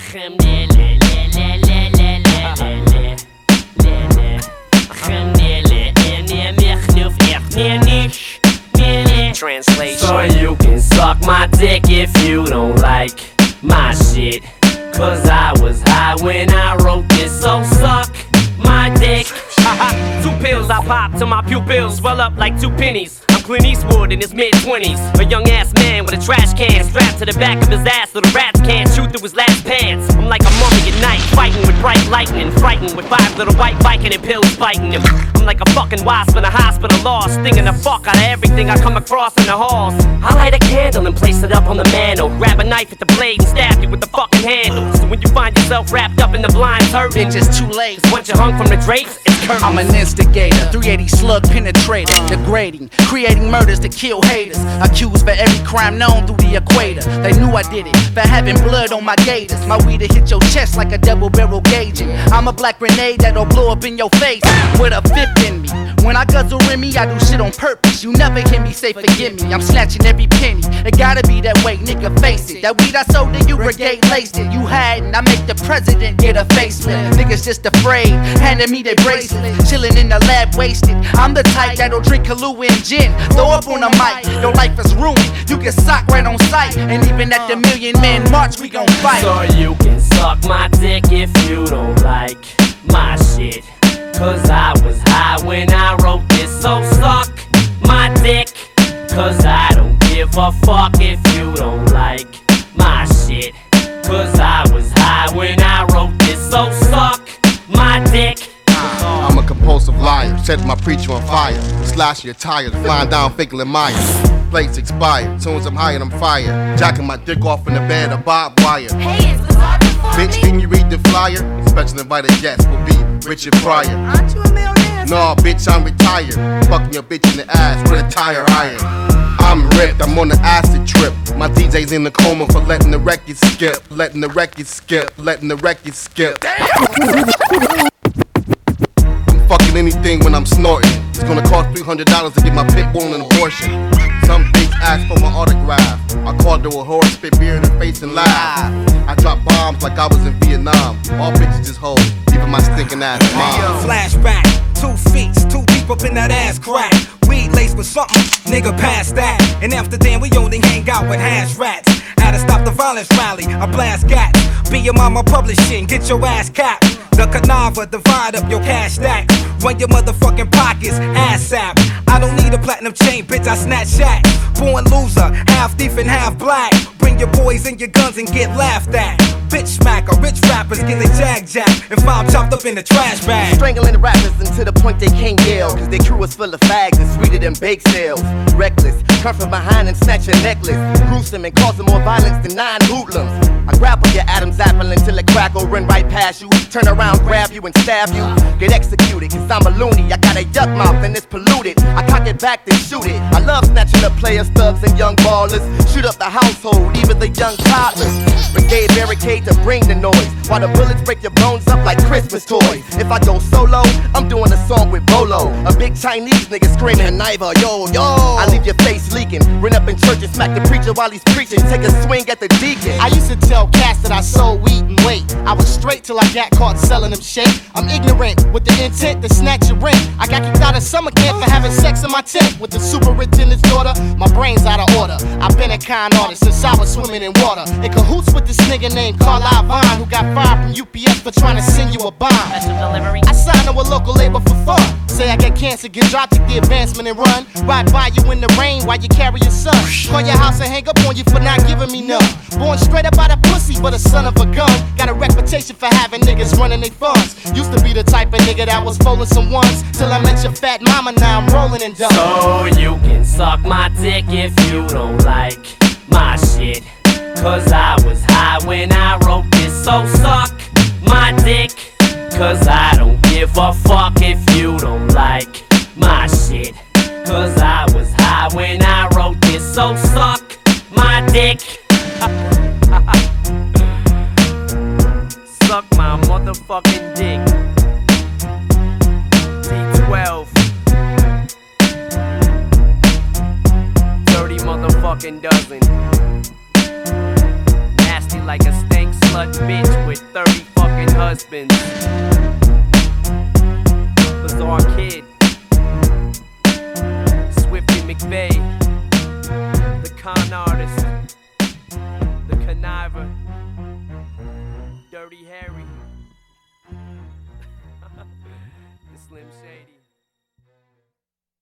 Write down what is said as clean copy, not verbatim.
Translation. So you can suck my dick if you don't like my shit. Cause I was high when I wrote this, so suck my dick. 2 pills I pop till my pupils swell up like 2 pennies. I'm Clint Eastwood in his mid-20s, a young ass man with a trash can strapped to the back of his ass so the rats can't shoot through his last pants. I'm like a mummy at night, fighting with bright lightning, frightened with 5 little white Viking and pills biting him. I'm like a fucking wasp in a hospital lost, stinging the fuck out of everything I come across in the halls. I light a candle and place it up on the mantle, grab a knife at the blade and stab you with the fucking handle. So when you find yourself wrapped up in the blind curtain, it's just too late. Once you're hung from the drapes, it's curtains. I'm an instigator, 380 slug penetrator, degrading, creating murders to kill haters. Accused for every crime known through the equator. They knew I did it for having blood on my gators. My weed'll hit your chest like a double barrel gauging. I'm a black grenade that'll blow up in your face with a 5th in me. When I guzzle Remy, I do shit on purpose. You never hear me say forgive me. I'm snatching every penny. It gotta be that way, nigga, face it. That weed I sold to you, brigade laced it. You hadn't, I make the president get a facelift. Niggas just afraid, handing me their bracelet. Chilling in the lab, wasted. I'm the type that'll drink Kahlua and gin. Throw up on the mic, your life is ruined. You get socked right on sight. And even at the Million Man March, we gon' fight. So you can suck my dick if you don't like my shit. Cause I was high when I wrote this, so suck my dick. Cause I don't give a fuck if you don't like my shit. Cause I was high when I wrote this, so suck my dick. I'm a compulsive liar, set my preacher on fire. Slash your tires, flying down Finkel and Myers. Plates expired, soon as I'm high and I'm fired. Jacking my dick off in the bed of barbed wire. Hey, is Lazard before Bitch, me? can you read the flyer? Special invited guests will be Richard Pryor. Aren't you a millionaire? No, bitch, I'm retired. Fucking your bitch in the ass with a tire iron. I'm ripped, I'm on the acid trip. My DJ's in the coma for letting the record skip. Letting the record skip, letting the record skip. I'm fucking anything when I'm snorting. It's gonna cost $300 to get my pit bull an abortion. Some bitch asked for my autograph. I called her a whore, spit beer in her face and laugh. I dropped bombs like I was in Vietnam. All bitches just hoes, even my stinking ass mom. Flashback, 2 feet, too deep up in that ass crack. Weed laced with something, nigga past that. In Amsterdam, we only hang out with hash rats. Had to stop the violence rally, I blast gats. Be your mama publishing, get your ass capped. The Canava, divide up your cash stacks. Run your motherfucking pockets, ass sap. I don't need a platinum chain, bitch, I snatch shacks. Born loser, half thief and half black. Bring your boys and your guns and get laughed at. Bitch smacker, rich rappers get their jag and found chopped up in the trash bag. Strangling the rappers until the point they can't yell. Cause their crew is full of fags and sweeter than bake sales. Reckless, come from behind and snatch your necklace. Gruesome and causing more violence than 9 hoodlums. I grapple your Adam's apple until it crackle, run right past you. Turn around, grab you and stab you. Get executed, cause I'm a loony. I got a yuck mouth and it's polluted. I cock it back then shoot it. I love snatching up players, thugs and young ballers. Shoot up the household, even the young toddlers. Brigade barricade to bring the noise, while the bullets break your bones up like Christmas toys. If I go solo, I'm doing a song with Bolo. A big Chinese nigga screaming, Niva, yo, yo. I leave your face leaking, run up in church and smack the preacher while he's preaching. Take a swing at the deacon. I used to tell cats that I sold weed and weight. I was straight till I got caught selling them shit. I'm ignorant with the intent to snatch your rent. I got kicked out of summer camp for having sex in my tent with the superintendent's daughter. My brain's out of order. I've been a con artist since I was swimming in water. In cahoots with this nigga named Carlisle Vine, who got fired from UPS for trying to send you a bond. I signed to a local label for fun. Say I get cancer, get dropped, take the advancement and run. Ride by you in the rain while you carry your son. Call your house and hang up on you for not giving me none. Born straight up out of pussy, but a son of a gun. Got a reputation for having niggas running their funds. Used to be the type of nigga that was folding some ones. Till I met your fat mama, now I'm rolling and done. So you can suck my dick if you don't like my shit. Cause I was high when I wrote this, so suck my dick. Cause I don't give a fuck if you don't like my shit. Cause I was high when I wrote this, so suck my dick. Suck my motherfucking dick. D12 30 motherfucking dozen. Nasty like a stank slut bitch. with 30 fucking husbands. Bizarre Kid, Swifty McVeigh, the con artist, the conniver, Dirty Harry, the Slim Shady.